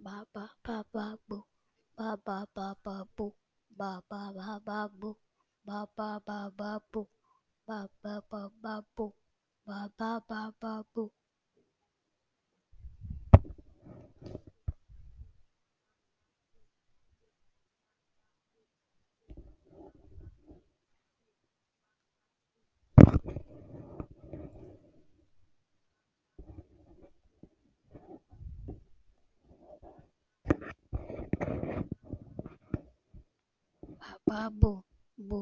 Ba ba ba ba boo. Ba ba ba ba boo. Ba ba ba ba boo. Ba ba ba ba boo. Ba ba ba ba boo. Ba ba ba ba boo. Ba ba boo.